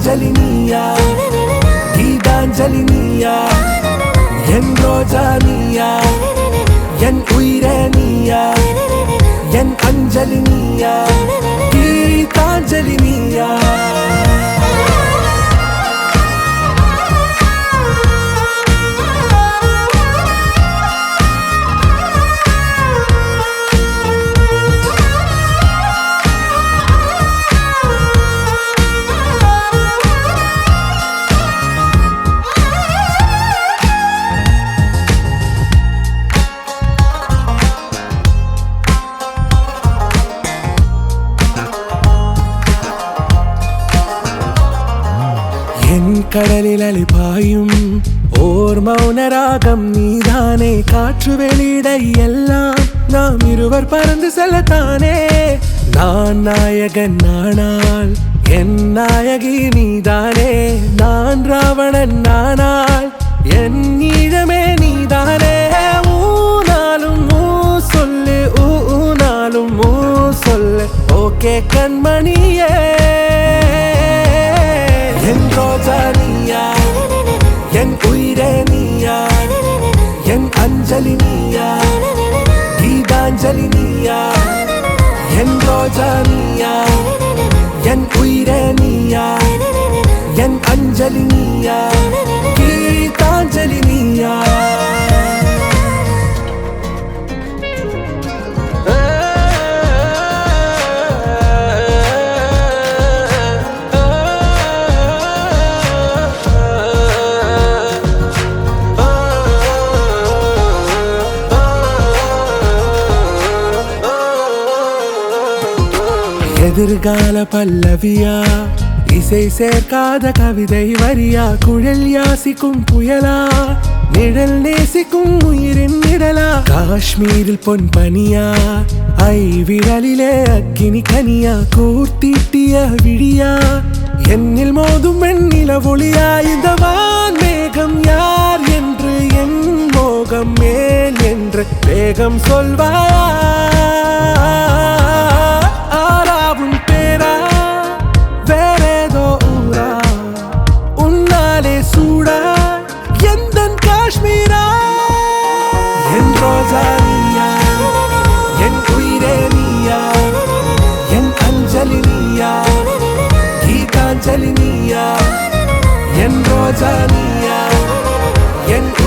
கீதாஞ்சலி நீயா கீதாஞ்சலி நீயா என் ரோஜா நீயா என் உயிரே நீயா என் அஞ்சலி நீயா கீதாஞ்சலி நீயா என் கடலில் அலிபாயும் ஓர் மௌன ராகம் நீதானே காற்று வெளியிட எல்லாம் நாம் இருவர் பறந்து செல்லத்தானே நான் நாயகன் நானால் என் நாயகி நீதானே நான் ராவணன் நானால் என் ஈழமே நீதானே ஊனாலும் ஊ சொல்லு ஊனாலும் ஊ சொல்லு ஓகே கண்மணியே என் ரோஜா நீயா என் உயிரே நீயா என் அஞ்சலி நீயா கீதாஞ்சலி நீயா என் ரோஜா நீயா என் உயிரே நீயா என் அஞ்சலி நீயா கீதாஞ்சலி நீயா எதிர்கால பல்லவியா இசை சேர்க்காத கவிதை வரியா குழல் யாசிக்கும் புயலா நிழல் நேசிக்கும் உயிரின் நிழலா காஷ்மீரில் பொன் பனியா ஐ விரலிலே அக்கினி கனியா கூர்த்தீட்டிய விழியா என்னில் மோதும் வெண்ணில ஒளியா இந்த வான் மேகம் யார் என்று என் மோகம் மேல் என்று வேகம் சொல்வாயா என் உயிரே நீயா என் அஞ்சலி நீயா கீதாஞ்சலி நீயா என் ரோஜா நீயா என்